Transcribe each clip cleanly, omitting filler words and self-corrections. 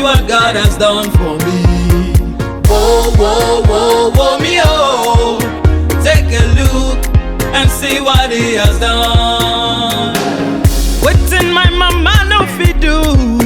what God has done for me. Whoa, whoa, whoa, whoa, me oh. Take a look and see what He has done. Waiting my mama no fit do,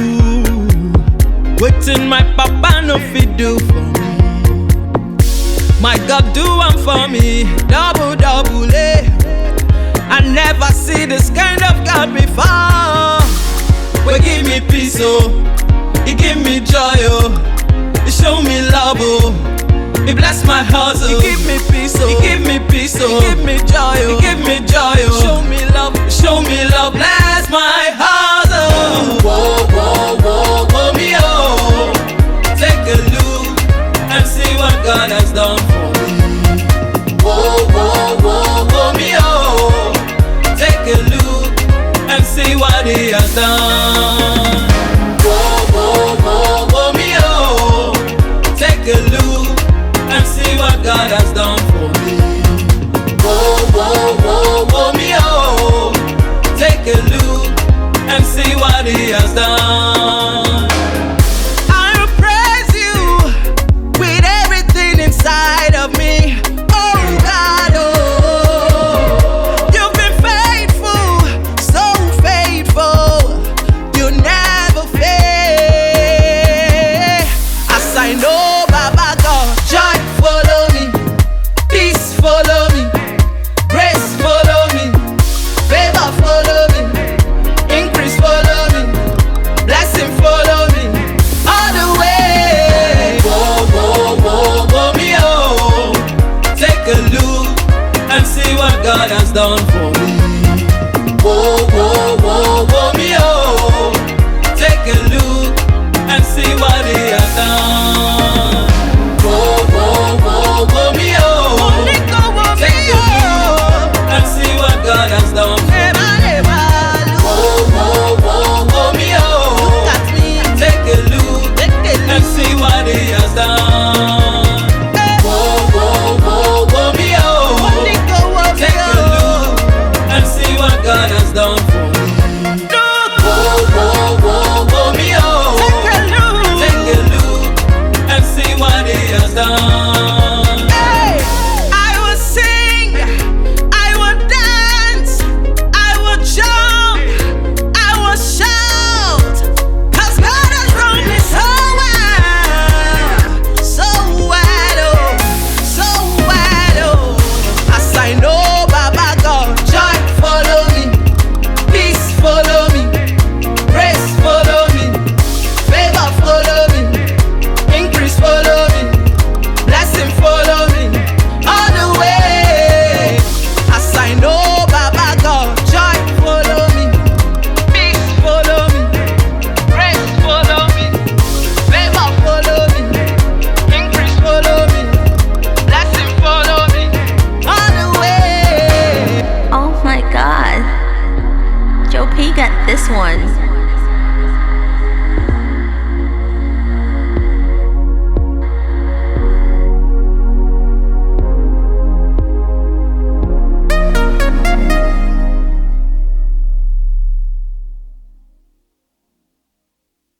waiting my papa no fit do for me. My God do one for me, double, double, eh. I never see this kind of God before. We give me peace, oh. He give me joy, oh. He show me love, oh. He bless my heart, oh. He give me peace, oh. He give me peace, oh. He give me joy, oh. He give me joy, oh. Show me love, show me love. Bless my heart, oh. Whoa, whoa, whoa, whoa, me oh. Take a look and see what God has done for me. Whoa, whoa, whoa, whoa, me oh. Take a look and see what He has done. Whoa, whoa, whoa, whoa, me oh. Take a look and see what God has done for me. Whoa, whoa, whoa, whoa, me oh. Take a look and see what He has done. I will praise You with everything inside of me. Oh God, oh, You've been faithful, so faithful. You never fail. As I know, Baba God, joy follow me, peace follow me, grace follow me, favor follow me, increase follow me, blessing follow me, all the way. Whoa, whoa, whoa, whoa, me oh. Take a look and see what God has done for me. Whoa, whoa, whoa, whoa, me oh. Take a look and see what He has done. Whoa, whoa, whoa, whoa, me oh. Take a look and see what God has done for me. Whoa, whoa, whoa, whoa, me oh. Take a look and see what He has done. Whoa, whoa, whoa, whoa, me oh. Take a look and see what God has done for me. Whoa, whoa, whoa, whoa, me oh. Take a look and see what He has done. I will sing, I will dance, I will jump, I will shout, 'cause God has done me so well, so well, oh, so well, oh. As I know, Baba God, joy follow me, peace follow me, grace follow me, favor follow me, increase follow me, blessing follow me, all the way. As I know, Baba God, joy follow me, peace follow me, grace follow me, favor follow me, increase follow me, blessing follow me, all the way. Oh my God, Joe P got this one.